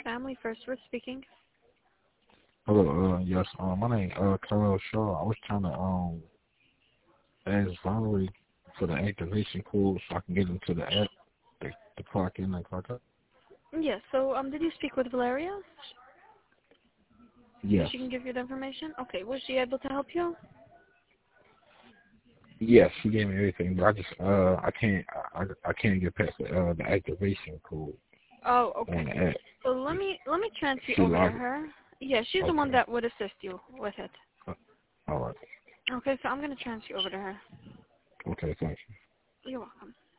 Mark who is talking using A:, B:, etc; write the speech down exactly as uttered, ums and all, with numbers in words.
A: Family First. We're speaking.
B: Hello, uh, yes, um, my name, uh, Khalil Shaw. I was trying to, um, ask Valerie for the activation code so I can get into the app, the, the clock in and clock out.
A: Yes. So, um, did you speak with Valeria? So
B: Yes.
A: she can give you the information? Okay. Was she able to help you?
B: Yes, she gave me everything, but I just, uh, I can't, I, I can't get past the, uh, the activation code
A: Oh,
B: on
A: okay.
B: the app.
A: So let me let me transfer you
B: She
A: over to
B: logged,
A: her. Yeah, she's the one
B: okay.
A: that would assist you with it.
B: All right.
A: Okay, so I'm gonna transfer you over to her.
B: Okay, thank you.
A: You're welcome.